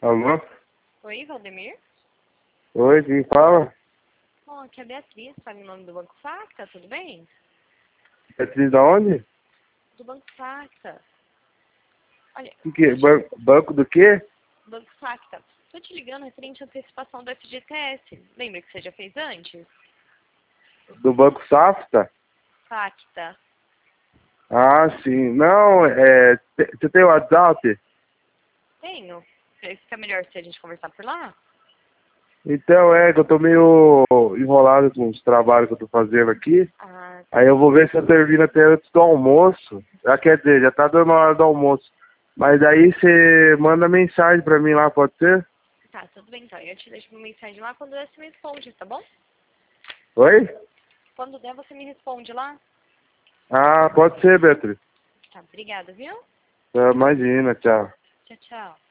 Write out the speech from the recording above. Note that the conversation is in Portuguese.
Alô? Oi, Valdemir? Oi, quem fala? Bom, aqui é a Beatriz, sabe o nome do Banco Facta, tudo bem? Beatriz da onde? Do Banco Facta. Olha, O que? Banco do quê? Banco Facta. Tô te ligando referente à antecipação do FGTS. Lembra que você já fez antes? Do Banco Safra? Facta. Ah, sim. Não, você tem WhatsApp? Tenho. Fica melhor se a gente conversar por lá? Então que eu tô meio enrolado com os trabalhos que eu tô fazendo aqui. Ah, Aí eu vou ver se eu termino até antes do almoço. Quer dizer, já tá dando a hora do almoço. Mas aí você manda mensagem pra mim lá, pode ser? tá, tudo bem então. Eu te deixo uma mensagem lá quando der você me responde, tá bom? Oi? Quando der você me responde lá. Ah, pode ser, Beatriz. Tá, obrigada, viu? Imagina, tchau. Tchau, tchau.